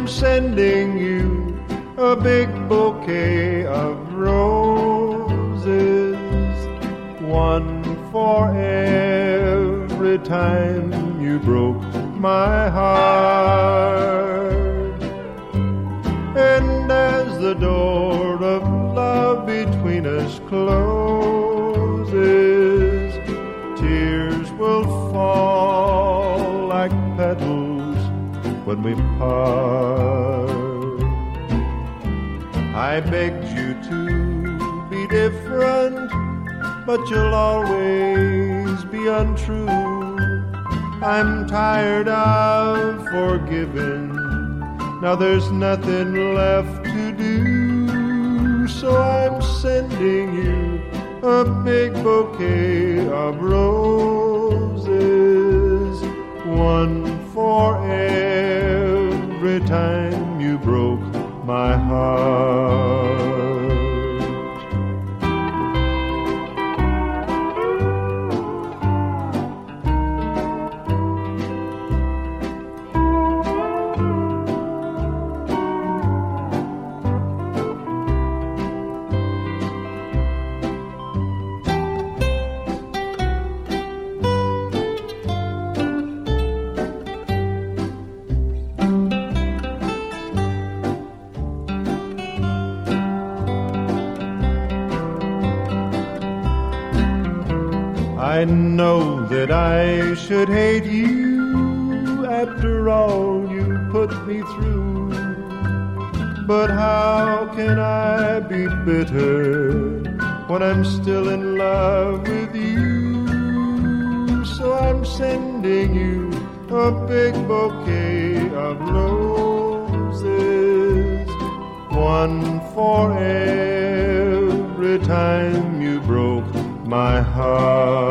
I'm sending you a big bouquet of roses, one for every time you broke my heart. And as the door of love between us closes, tears will fall like petals when we part. I begged you to be different, but you'll always be untrue. I'm tired of forgiving, now there's nothing left to do. So I'm sending you a big bouquet of roses, one for every time you broke my heart. I know that I should hate you after all you put me through, but how can I be bitter when I'm still in love with you? So I'm sending you a big bouquet of roses, one for every time you broke my heart.